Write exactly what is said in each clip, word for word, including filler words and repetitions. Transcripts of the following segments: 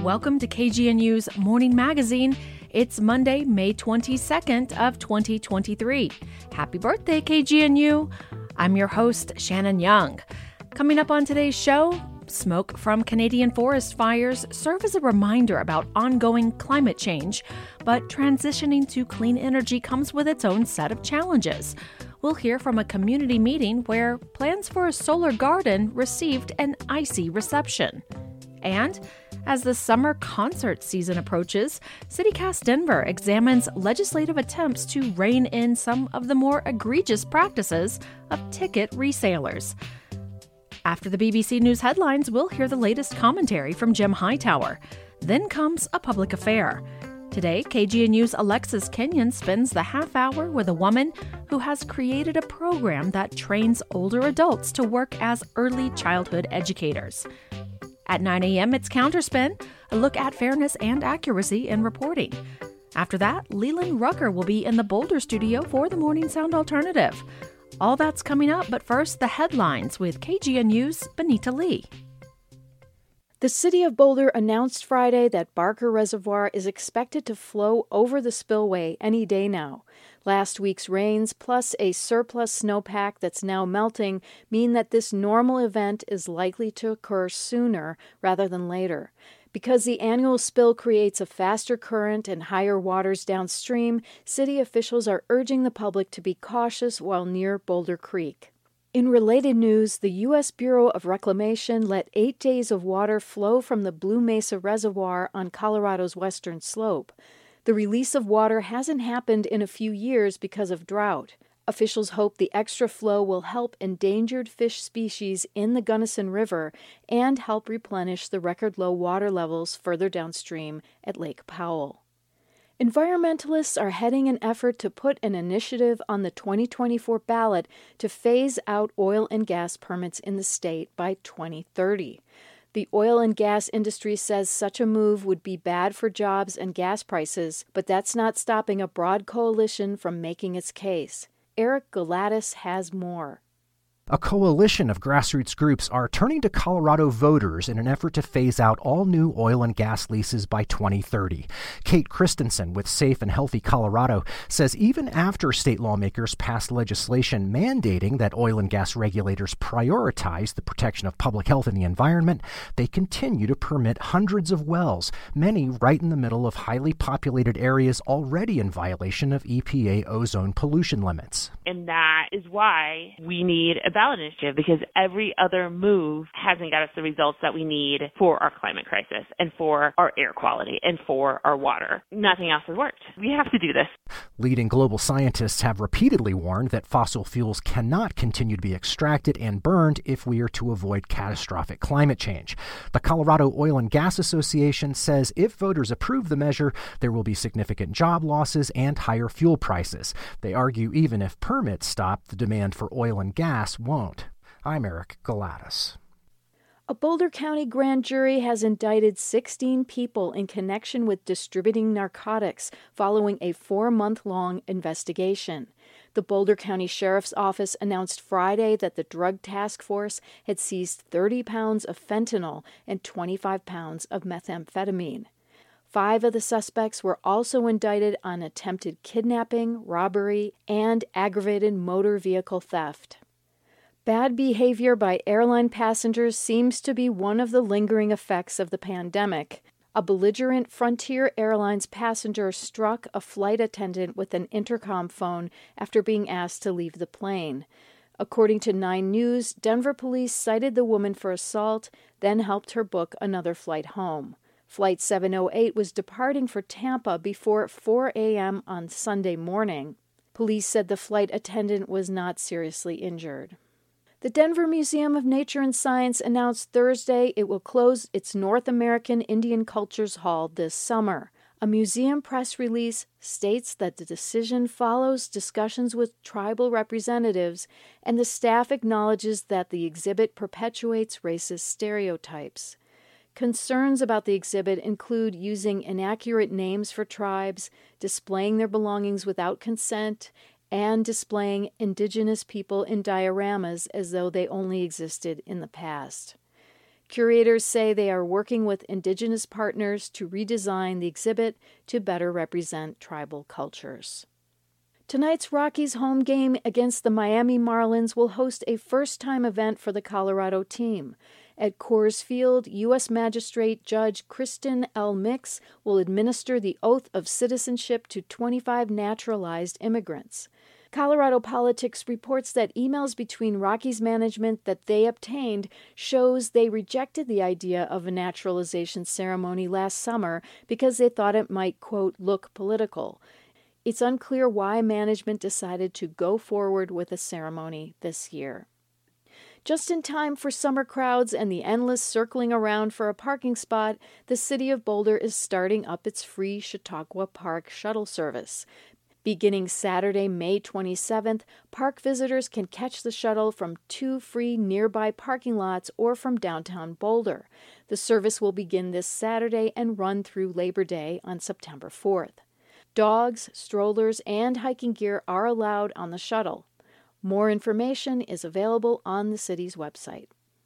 Welcome to K G N U's Morning Magazine. It's Monday, May twenty-second of twenty twenty-three. Happy birthday, K G N U. I'm your host, Shannon Young. Coming up on today's show, smoke from Canadian forest fires serve as a reminder about ongoing climate change, but transitioning to clean energy comes with its own set of challenges. We'll hear from a community meeting where plans for a solar garden received an icy reception. And as the summer concert season approaches, CityCast Denver examines legislative attempts to rein in some of the more egregious practices of ticket resellers. After the B B C News headlines, we'll hear the latest commentary from Jim Hightower. Then comes a public affair. Today, K G N U's Alexis Kenyon spends the half hour with a woman who has created a program that trains older adults to work as early childhood educators. At nine a.m., it's Counterspin, a look at fairness and accuracy in reporting. After that, Leland Rucker will be in the Boulder studio for the Morning Sound Alternative. All that's coming up, but first, the headlines with K G N U's Benita Lee. The City of Boulder announced Friday that Barker Reservoir is expected to flow over the spillway any day now. Last week's rains, plus a surplus snowpack that's now melting, mean that this normal event is likely to occur sooner rather than later. Because the annual spill creates a faster current and higher waters downstream, city officials are urging the public to be cautious while near Boulder Creek. In related news, the U S Bureau of Reclamation let eight days of water flow from the Blue Mesa Reservoir on Colorado's western slope. The release of water hasn't happened in a few years because of drought. Officials hope the extra flow will help endangered fish species in the Gunnison River and help replenish the record-low water levels further downstream at Lake Powell. Environmentalists are heading an effort to put an initiative on the twenty twenty-four ballot to phase out oil and gas permits in the state by twenty thirty. The oil and gas industry says such a move would be bad for jobs and gas prices, but that's not stopping a broad coalition from making its case. Eric Galatis has more. A coalition of grassroots groups are turning to Colorado voters in an effort to phase out all new oil and gas leases by twenty thirty. Kate Christensen with Safe and Healthy Colorado says even after state lawmakers passed legislation mandating that oil and gas regulators prioritize the protection of public health and the environment, they continue to permit hundreds of wells, many right in the middle of highly populated areas already in violation of E P A ozone pollution limits. And that is why we need a ballot initiative, because every other move hasn't got us the results that we need for our climate crisis and for our air quality and for our water. Nothing else has worked. We have to do this. Leading global scientists have repeatedly warned that fossil fuels cannot continue to be extracted and burned if we are to avoid catastrophic climate change. The Colorado Oil and Gas Association says if voters approve the measure, there will be significant job losses and higher fuel prices. They argue even if permits stop, the demand for oil and gas won't. I'm Eric Galatis. A Boulder County grand jury has indicted sixteen people in connection with distributing narcotics following a four-month-long investigation. The Boulder County Sheriff's Office announced Friday that the Drug Task Force had seized thirty pounds of fentanyl and twenty-five pounds of methamphetamine. Five of the suspects were also indicted on attempted kidnapping, robbery, and aggravated motor vehicle theft. Bad behavior by airline passengers seems to be one of the lingering effects of the pandemic. A belligerent Frontier Airlines passenger struck a flight attendant with an intercom phone after being asked to leave the plane. According to Nine News, Denver police cited the woman for assault, then helped her book another flight home. Flight seven oh eight was departing for Tampa before four a.m. on Sunday morning. Police said the flight attendant was not seriously injured. The Denver Museum of Nature and Science announced Thursday it will close its North American Indian Cultures Hall this summer. A museum press release states that the decision follows discussions with tribal representatives, and the staff acknowledges that the exhibit perpetuates racist stereotypes. Concerns about the exhibit include using inaccurate names for tribes, displaying their belongings without consent, and displaying indigenous people in dioramas as though they only existed in the past. Curators say they are working with Indigenous partners to redesign the exhibit to better represent tribal cultures. Tonight's Rockies home game against the Miami Marlins will host a first-time event for the Colorado team. At Coors Field, U S Magistrate Judge Kristen L. Mix will administer the oath of citizenship to twenty-five naturalized immigrants. Colorado Politics reports that emails between Rockies management that they obtained shows they rejected the idea of a naturalization ceremony last summer because they thought it might, quote, look political. It's unclear why management decided to go forward with a ceremony this year. Just in time for summer crowds and the endless circling around for a parking spot, the City of Boulder is starting up its free Chautauqua Park shuttle service. Beginning Saturday, May twenty-seventh, park visitors can catch the shuttle from two free nearby parking lots or from downtown Boulder. The service will begin this Saturday and run through Labor Day on September fourth. Dogs, strollers, and hiking gear are allowed on the shuttle. More information is available on the city's website.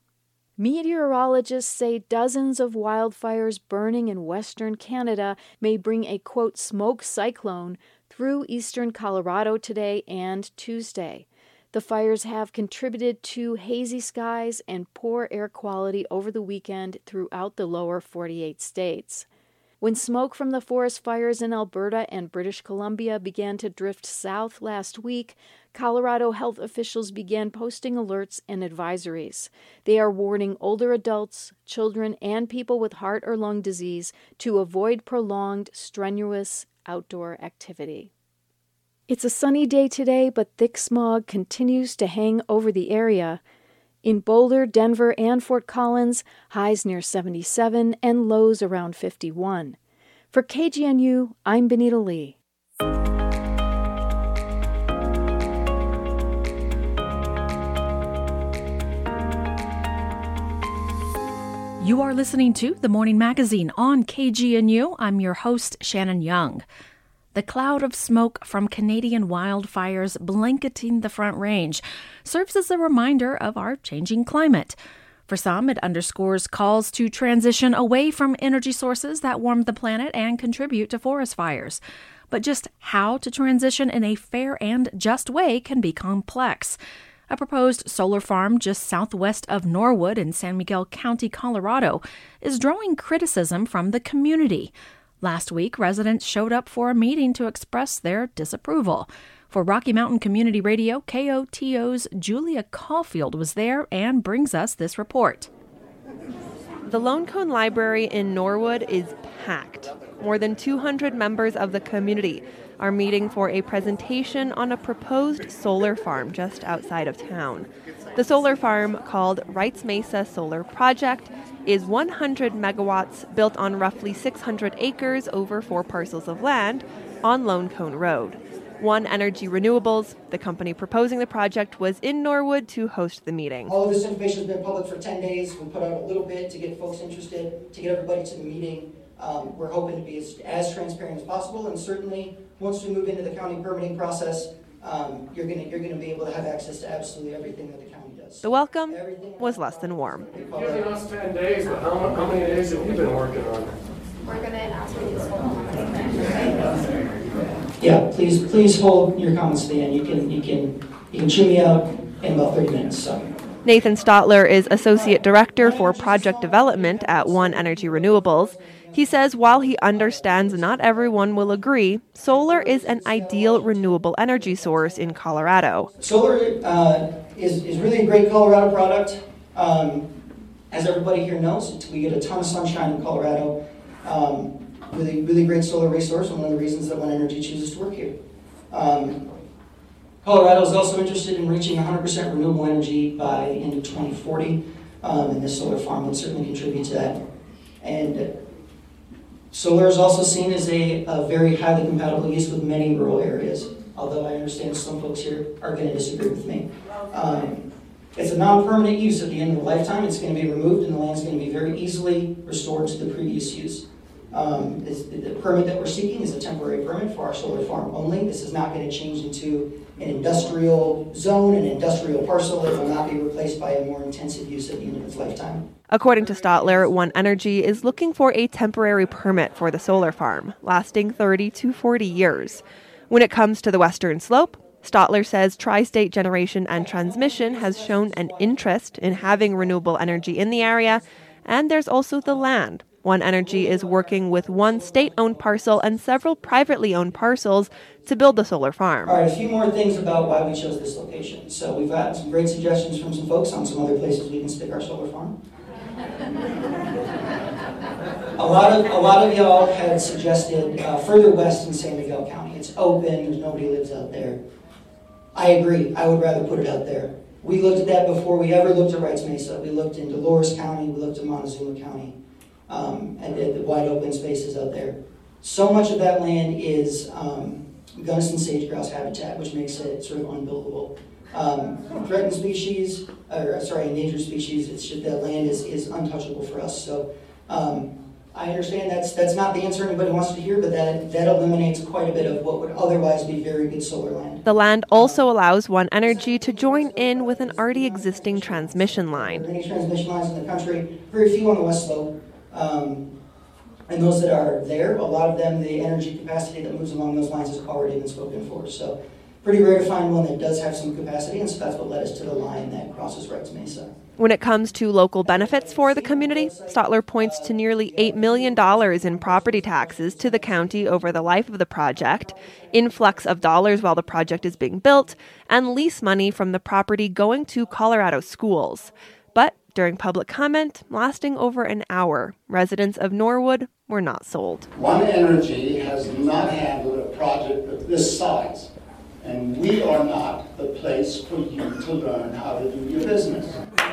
Meteorologists say dozens of wildfires burning in western Canada may bring a, quote, smoke cyclone through eastern Colorado today and Tuesday. The fires have contributed to hazy skies and poor air quality over the weekend throughout the lower forty-eight states. When smoke from the forest fires in Alberta and British Columbia began to drift south last week, Colorado health officials began posting alerts and advisories. They are warning older adults, children, and people with heart or lung disease to avoid prolonged, strenuous outdoor activity. It's a sunny day today, but thick smog continues to hang over the area. In Boulder, Denver, and Fort Collins, highs near seventy-seven and lows around fifty-one. For K G N U, I'm Benita Lee. You are listening to The Morning Magazine on K G N U. I'm your host, Shannon Young. The cloud of smoke from Canadian wildfires blanketing the Front Range serves as a reminder of our changing climate. For some, it underscores calls to transition away from energy sources that warm the planet and contribute to forest fires. But just how to transition in a fair and just way can be complex. A proposed solar farm just southwest of Norwood in San Miguel County, Colorado, is drawing criticism from the community. Last week, residents showed up for a meeting to express their disapproval. For Rocky Mountain Community Radio, K O T O's Julia Caulfield was there and brings us this report. The Lone Cone Library in Norwood is packed. More than two hundred members of the community are meeting for a presentation on a proposed solar farm just outside of town. The solar farm, called Wrights Mesa Solar Project, is one hundred megawatts, built on roughly six hundred acres over four parcels of land on Lone Cone Road. One Energy Renewables, the company proposing the project, was in Norwood to host the meeting. All of this information has been public for ten days. We put out a little bit to get folks interested, to get everybody to the meeting. Um, we're hoping to be as, as transparent as possible, and certainly once we move into the county permitting process, um, you're going you're gonna be able to have access to absolutely everything that the county does. The welcome was less than warm. Giving us ten days, but how, how many days have you been working on it? We're going to ask for these whole Yeah, please please hold your comments to the end. You can you can you can chew me out in about thirty minutes. So. Nathan Stotler is Associate Director for Project Development at One Energy Renewables. He says while he understands not everyone will agree, solar is an ideal renewable energy source in Colorado. Solar uh, is, is really a great Colorado product. Um, as everybody here knows, we get a ton of sunshine in Colorado. Um, really, really great solar resource, and one of the reasons that One Energy chooses to work here. Um, Colorado is also interested in reaching one hundred percent renewable energy by the end of twenty forty, um, and this solar farm would certainly contribute to that. And uh, solar is also seen as a, a very highly compatible use with many rural areas, although I understand some folks here are going to disagree with me. Um, it's a non-permanent use at the end of the lifetime. It's going to be removed, and the land is going to be very easily restored to the previous use. Um, the permit that we're seeking is a temporary permit for our solar farm only. This is not going to change into an industrial zone, an industrial parcel. It will not be replaced by a more intensive use at the end of its lifetime. According to Stotler, One Energy is looking for a temporary permit for the solar farm, lasting thirty to forty years. When it comes to the western slope, Stotler says Tri-State Generation and Transmission has shown an interest in having renewable energy in the area, and there's also the land. One Energy is working with one state-owned parcel and several privately owned parcels to build the solar farm. All right, a few more things about why we chose this location. So we've got some great suggestions from some folks on some other places we can stick our solar farm. A lot of a lot of y'all had suggested uh, further west in San Miguel County. It's open, there's nobody lives out there. I agree, I would rather put it out there. We looked at that before we ever looked at Wrights Mesa. We looked in Dolores County, we looked at Montezuma County, um, and the wide open spaces out there. So much of that land is um, Gunnison sage-grouse habitat, which makes it sort of unbuildable. Um, threatened species, or sorry, endangered species, it's just that land is, is untouchable for us. So um, I understand that's that's not the answer anybody wants to hear, but that, that eliminates quite a bit of what would otherwise be very good solar land. The land also allows One Energy to join in with an already existing transmission line. There are many transmission lines in the country, very few on the west slope. Um, and those that are there, a lot of them, the energy capacity that moves along those lines has already been spoken for. So pretty rare to find one that does have some capacity, and so that's what led us to the line that crosses Wrights Mesa. When it comes to local benefits for the community, Stotler points to nearly eight million dollars in property taxes to the county over the life of the project, influx of dollars while the project is being built, and lease money from the property going to Colorado schools. But during public comment, lasting over an hour, residents of Norwood were not sold. One Energy has not handled a project of this size, and we are not the place for you to learn how to do your business.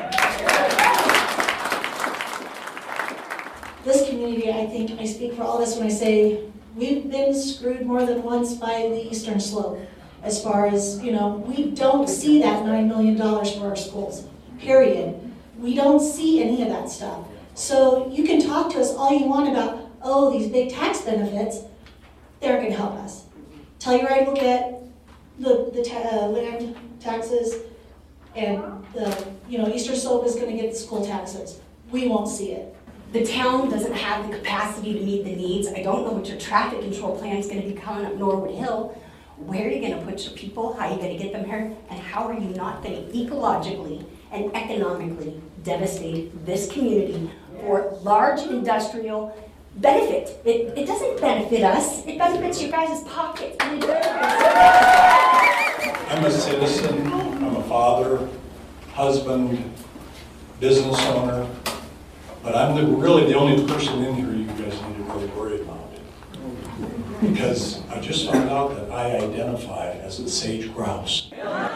This community, I think I speak for all this when I say we've been screwed more than once by the Eastern Slope. As far as, you know, we don't see that nine million dollars for our schools, period. We don't see any of that stuff. So you can talk to us all you want about, oh, these big tax benefits, they're going to help us. Telluride will get the, the ta- uh, land taxes, and the, you know, Eastern Slope is going to get the school taxes. We won't see it. The town doesn't have the capacity to meet the needs. I don't know what your traffic control plan is going to be coming up Norwood Hill. Where are you going to put your people? How are you going to get them here? And how are you not going to ecologically and economically devastate this community for large industrial benefit? It, it doesn't benefit us. It benefits you guys' pockets. I'm a citizen. I'm a father, husband, business owner. But I'm the, really the only person in here you guys need to really worry about. Because I just found out that I identify as a sage grouse.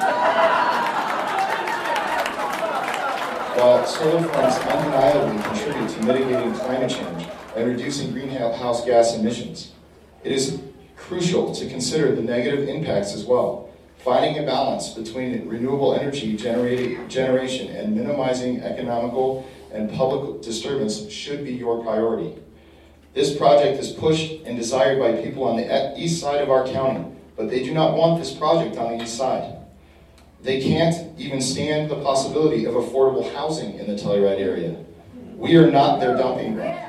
While solar farms undeniably contribute to mitigating climate change and reducing greenhouse gas emissions, it is crucial to consider the negative impacts as well. Finding a balance between renewable energy generated, generation and minimizing economical and public disturbance should be your priority. This project is pushed and desired by people on the east side of our county, but they do not want this project on the east side. They can't even stand the possibility of affordable housing in the Telluride area. We are not their dumping ground.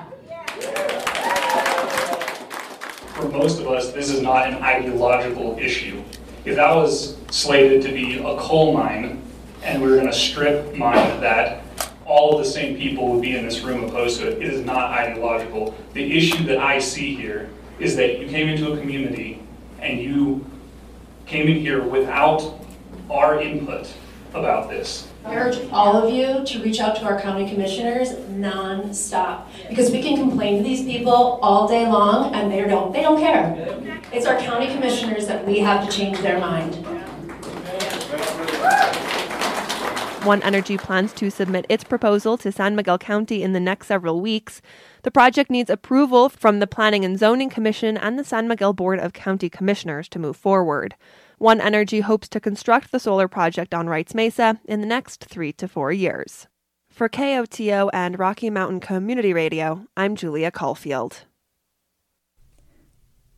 For most of us, this is not an ideological issue. If that was slated to be a coal mine, and we were going to strip mine that, all of the same people would be in this room opposed to it. It is not ideological. The issue that I see here is that you came into a community and you came in here without our input about this. I urge all of you to reach out to our county commissioners non-stop, because we can complain to these people all day long and they don't, they don't care. It's our county commissioners that we have to change their mind. One Energy plans to submit its proposal to San Miguel County in the next several weeks. The project needs approval from the Planning and Zoning Commission and the San Miguel Board of County Commissioners to move forward. One Energy hopes to construct the solar project on Wrights Mesa in the next three to four years. For K O T O and Rocky Mountain Community Radio, I'm Julia Caulfield.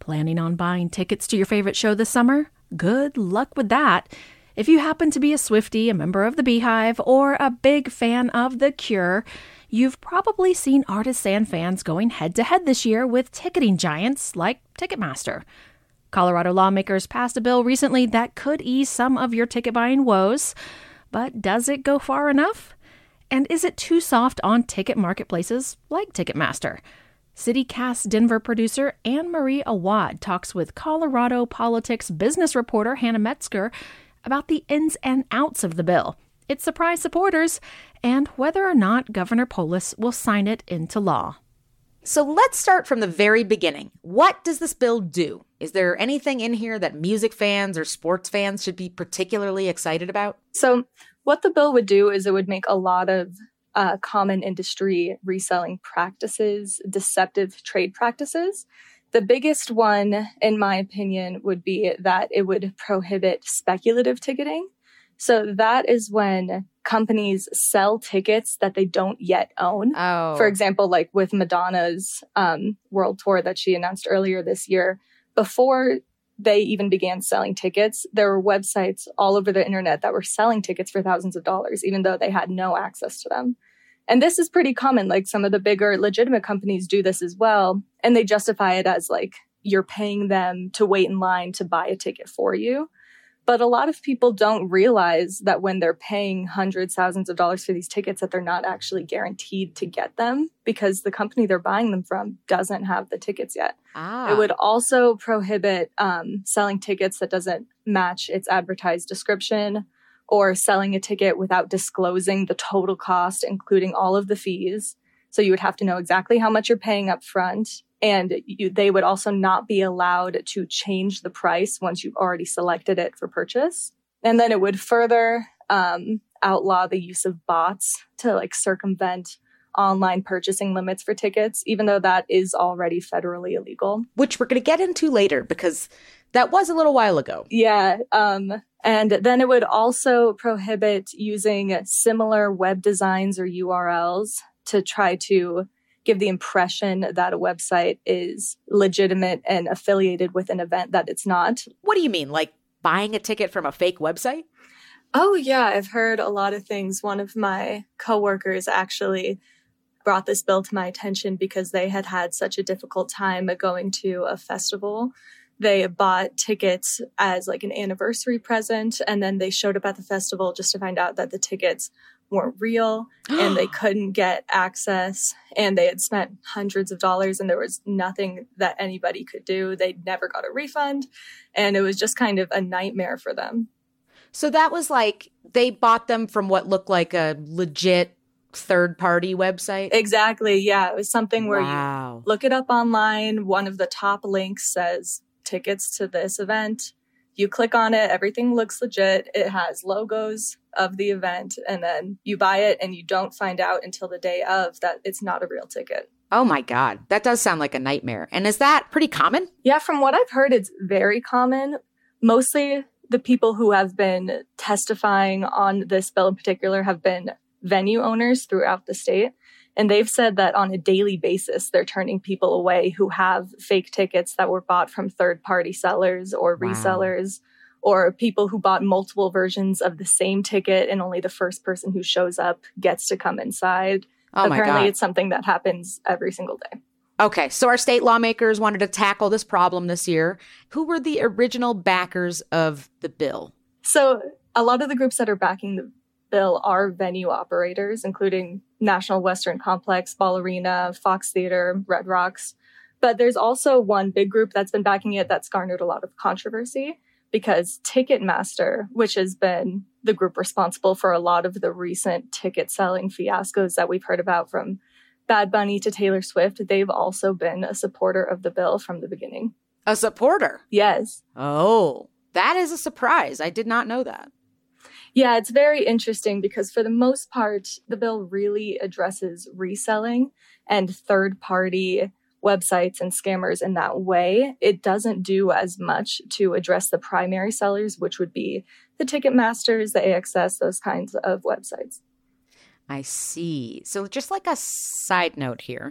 Planning on buying tickets to your favorite show this summer? Good luck with that. If you happen to be a Swiftie, a member of the Beehive, or a big fan of The Cure, you've probably seen artists and fans going head-to-head this year with ticketing giants like Ticketmaster. Colorado lawmakers passed a bill recently that could ease some of your ticket-buying woes. But does it go far enough? And is it too soft on ticket marketplaces like Ticketmaster? CityCast Denver producer Anne Marie Awad talks with Colorado politics business reporter Hannah Metzger about the ins and outs of the bill, its surprise supporters, and whether or not Governor Polis will sign it into law. So let's start from the very beginning. What does this bill do? Is there anything in here that music fans or sports fans should be particularly excited about? So what the bill would do is it would make a lot of uh, common industry reselling practices, deceptive trade practices. The biggest one, in my opinion, would be that it would prohibit speculative ticketing. So that is when companies sell tickets that they don't yet own. Oh. For example, like with Madonna's um, world tour that she announced earlier this year, before they even began selling tickets, there were websites all over the internet that were selling tickets for thousands of dollars, even though they had no access to them. And this is pretty common. Like some of the bigger legitimate companies do this as well. And they justify it as like you're paying them to wait in line to buy a ticket for you. But a lot of people don't realize that when they're paying hundreds, thousands of dollars for these tickets, that they're not actually guaranteed to get them because the company they're buying them from doesn't have the tickets yet. Ah. It would also prohibit um, selling tickets that doesn't match its advertised description, or selling a ticket without disclosing the total cost, including all of the fees. So you would have to know exactly how much you're paying up front. And you, they would also not be allowed to change the price once you've already selected it for purchase. And then it would further um, outlaw the use of bots to like circumvent online purchasing limits for tickets, even though that is already federally illegal. Which we're going to get into later because that was a little while ago. Yeah. Um, and then it would also prohibit using similar web designs or U R Ls to try to give the impression that a website is legitimate and affiliated with an event that it's not. What do you mean? Like buying a ticket from a fake website? Oh, yeah. I've heard a lot of things. One of my coworkers actually brought this bill to my attention because they had had such a difficult time going to a festival. They bought tickets as like an anniversary present, and then they showed up at the festival just to find out that the tickets weren't real and they couldn't get access, and they had spent hundreds of dollars and there was nothing that anybody could do. They never got a refund, and it was just kind of a nightmare for them. So that was like they bought them from what looked like a legit third-party website? Exactly, yeah. It was something where wow. you look it up online. One of the top links says tickets to this event. You click on it, everything looks legit. It has logos of the event, and then you buy it and you don't find out until the day of that it's not a real ticket. Oh my God, that does sound like a nightmare. And is that pretty common? Yeah, from what I've heard, it's very common. Mostly the people who have been testifying on this bill in particular have been venue owners throughout the state. And they've said that on a daily basis, they're turning people away who have fake tickets that were bought from third-party sellers or wow. resellers, or people who bought multiple versions of the same ticket and only the first person who shows up gets to come inside. Oh my Apparently, God. it's something that happens every single day. Okay, so our state lawmakers wanted to tackle this problem this year. Who were the original backers of the bill? So a lot of the groups that are backing the bill are venue operators, including National Western Complex, Ball Arena, Fox Theater, Red Rocks. But there's also one big group that's been backing it that's garnered a lot of controversy because Ticketmaster, which has been the group responsible for a lot of the recent ticket selling fiascos that we've heard about, from Bad Bunny to Taylor Swift, they've also been a supporter of the bill from the beginning. A supporter? Yes. Oh, that is a surprise. I did not know that. Yeah, it's very interesting because for the most part, the bill really addresses reselling and third-party websites and scammers in that way. It doesn't do as much to address the primary sellers, which would be the Ticketmasters, the A X S, those kinds of websites. I see. So just like a side note here,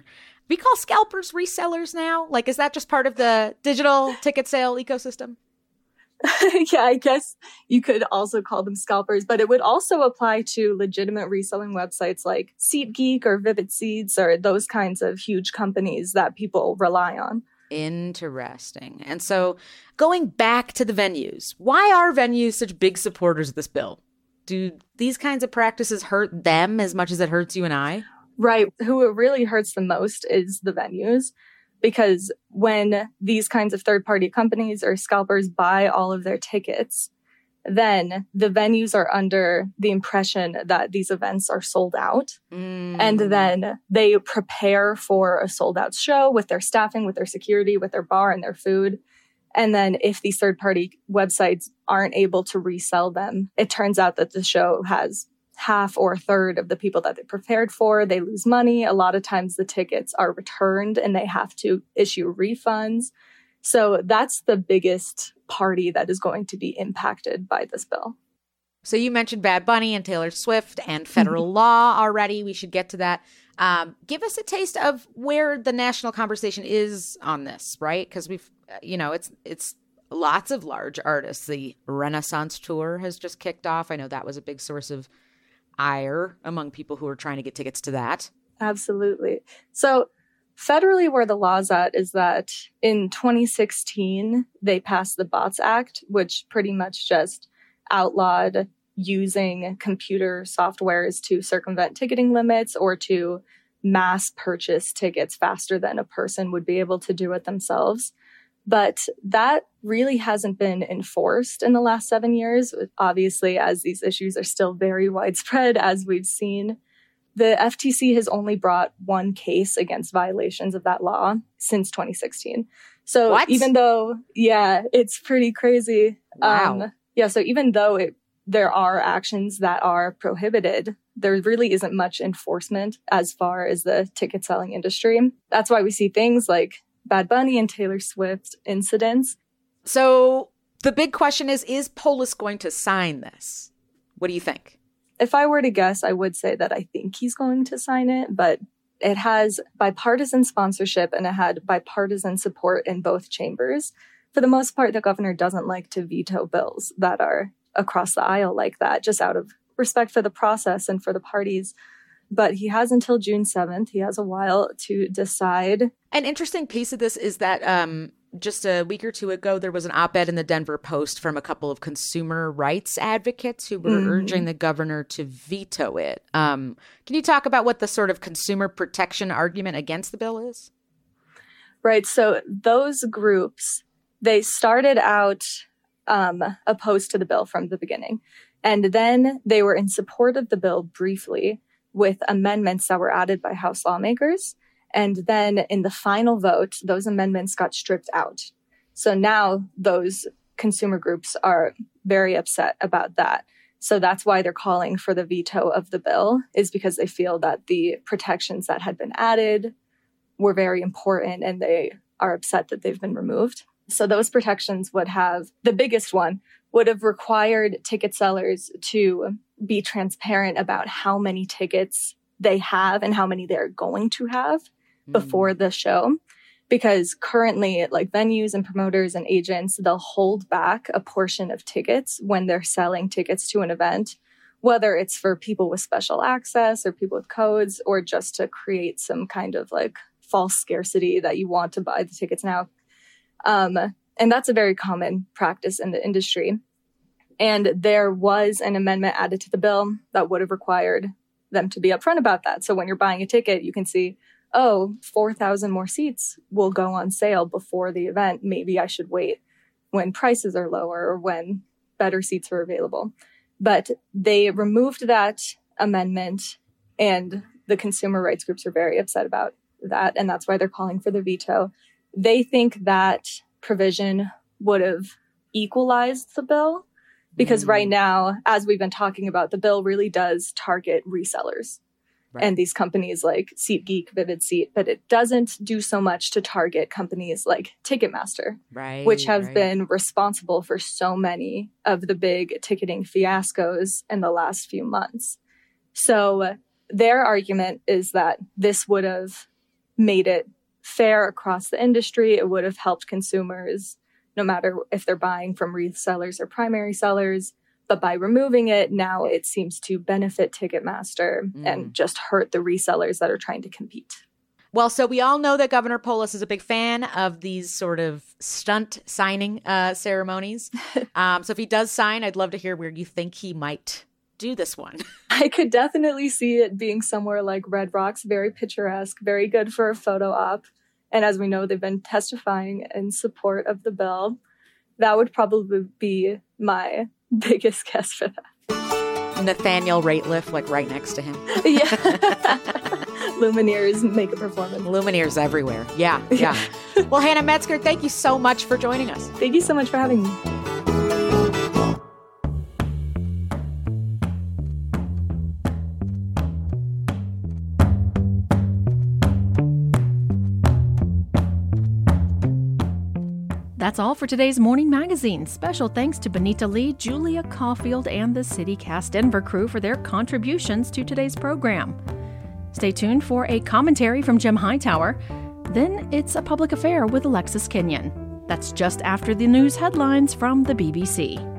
we call scalpers resellers now? Like, is that just part of the digital ticket sale ecosystem? Yeah, I guess you could also call them scalpers, but it would also apply to legitimate reselling websites like SeatGeek or Vivid Seats or those kinds of huge companies that people rely on. Interesting. And so going back to the venues, why are venues such big supporters of this bill? Do these kinds of practices hurt them as much as it hurts you and I? Right. Who it really hurts the most is the venues. Because when these kinds of third-party companies or scalpers buy all of their tickets, then the venues are under the impression that these events are sold out. Mm. And then they prepare for a sold-out show with their staffing, with their security, with their bar and their food. And then if these third-party websites aren't able to resell them, it turns out that the show has half or a third of the people that they prepared for. They lose money. A lot of times the tickets are returned and they have to issue refunds. So that's the biggest party that is going to be impacted by this bill. So you mentioned Bad Bunny and Taylor Swift and federal law already. We should get to that. Um, give us a taste of where the national conversation is on this, right? Because we've, you know, it's it's lots of large artists. The Renaissance Tour has just kicked off. I know that was a big source of ire among people who are trying to get tickets to that. Absolutely. So federally, where the law's at is that in twenty sixteen, they passed the BOTS Act, which pretty much just outlawed using computer softwares to circumvent ticketing limits or to mass purchase tickets faster than a person would be able to do it themselves. But that really hasn't been enforced in the last seven years, obviously, as these issues are still very widespread, as we've seen. The F T C has only brought one case against violations of that law since twenty sixteen. So what? even though, yeah, it's pretty crazy. Wow. Um, yeah, so even though it, there are actions that are prohibited, there really isn't much enforcement as far as the ticket selling industry. That's why we see things like Bad Bunny and Taylor Swift incidents. So the big question is, is Polis going to sign this? What do you think? If I were to guess, I would say that I think he's going to sign it, but it has bipartisan sponsorship and it had bipartisan support in both chambers. For the most part, the governor doesn't like to veto bills that are across the aisle like that, just out of respect for the process and for the parties. But he has until June seventh. He has a while to decide. An interesting piece of this is that um, just a week or two ago, there was an op-ed in the Denver Post from a couple of consumer rights advocates who were mm-hmm. urging the governor to veto it. Um, can you talk about what the sort of consumer protection argument against the bill is? Right. So those groups, they started out um, opposed to the bill from the beginning. And then they were in support of the bill briefly, with amendments that were added by House lawmakers. And then in the final vote, those amendments got stripped out. So now those consumer groups are very upset about that. So that's why they're calling for the veto of the bill, is because they feel that the protections that had been added were very important and they are upset that they've been removed. So those protections would have, the biggest one would have required ticket sellers to be transparent about how many tickets they have and how many they're going to have mm. before the show. Because currently, like venues and promoters and agents, they'll hold back a portion of tickets when they're selling tickets to an event, whether it's for people with special access or people with codes, or just to create some kind of like false scarcity that you want to buy the tickets now. Um, and that's a very common practice in the industry. And there was an amendment added to the bill that would have required them to be upfront about that. So when you're buying a ticket, you can see, oh, four thousand more seats will go on sale before the event. Maybe I should wait when prices are lower or when better seats are available. But they removed that amendment, and the consumer rights groups are very upset about that. And that's why they're calling for the veto. They think that provision would have equalized the bill. Because right now, as we've been talking about, the bill really does target resellers right. and these companies like SeatGeek, Vivid Seat, but it doesn't do so much to target companies like Ticketmaster, right, which have right. been responsible for so many of the big ticketing fiascos in the last few months. So their argument is that this would have made it fair across the industry. It would have helped consumers, no matter if they're buying from resellers or primary sellers. But by removing it, now it seems to benefit Ticketmaster mm. and just hurt the resellers that are trying to compete. Well, so we all know that Governor Polis is a big fan of these sort of stunt signing uh, ceremonies. um, so if he does sign, I'd love to hear where you think he might do this one. I could definitely see it being somewhere like Red Rocks, very picturesque, very good for a photo op. And as we know, they've been testifying in support of the bill. That would probably be my biggest guess for that. Nathaniel Rateliff, like right next to him. Yeah. Lumineers make a performance. Lumineers everywhere. Yeah, yeah. Well, Hannah Metzger, thank you so much for joining us. Thank you so much for having me. That's all for today's Morning Magazine. Special thanks to Benita Lee, Julia Caulfield, and the CityCast Denver crew for their contributions to today's program. Stay tuned for a commentary from Jim Hightower. Then it's A Public Affair with Alexis Kenyon. That's just after the news headlines from the B B C.